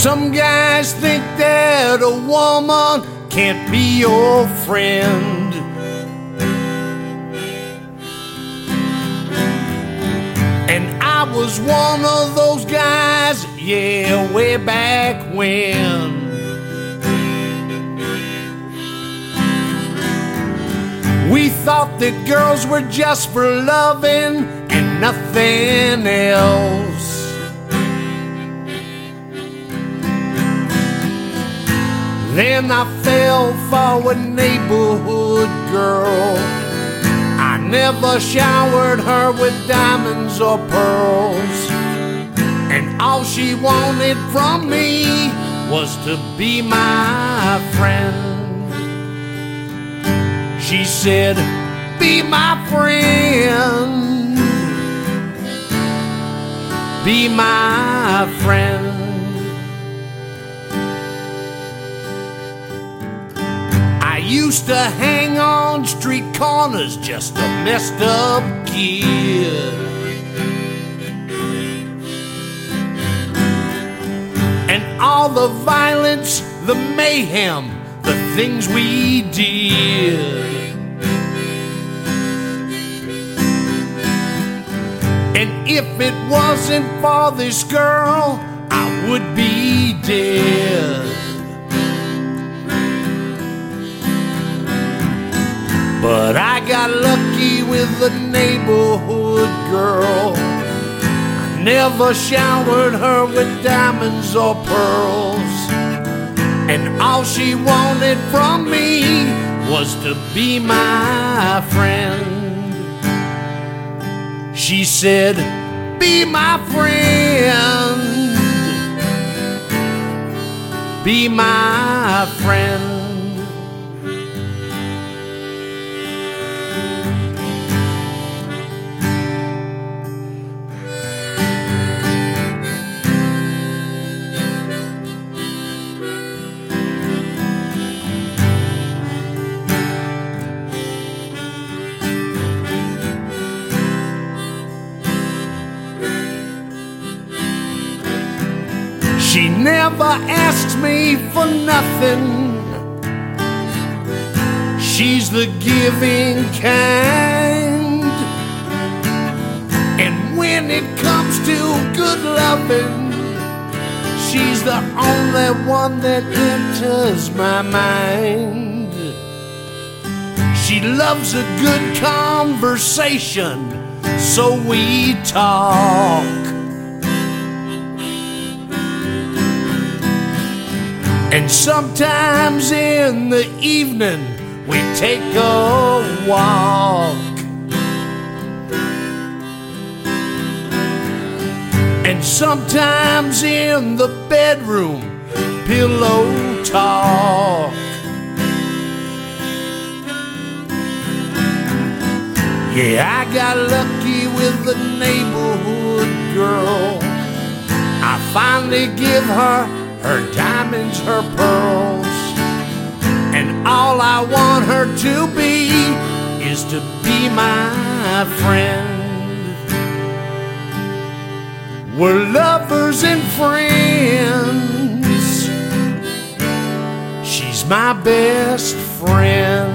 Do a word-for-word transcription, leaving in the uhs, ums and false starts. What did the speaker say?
Some guys think that a woman can't be your friend. And I was one of those guys, yeah, way back when. We thought that girls were just for loving and nothing else. Then I fell for a neighborhood girl. I never showered her with diamonds or pearls, and all she wanted from me was to be my friend. She said, be my friend, be my friend. I used to hang on street corners, just a messed up kid. And all the violence, the mayhem, the things we did. And if it wasn't for this girl, I would be dead. But I got lucky with the neighborhood girl. I never showered her with diamonds or pearls, and all she wanted from me was to be my friend. She said, be my friend, be my friend. She never asks me for nothing. She's the giving kind. And when it comes to good loving, she's the only one that enters my mind. She loves a good conversation, so we talk. And sometimes in the evening we take a walk. And sometimes in the bedroom, pillow talk. Yeah, I got lucky with the neighborhood girl. I finally give her her diamonds, her pearls, and all I want her to be is to be my friend. We're lovers and friends. She's my best friend.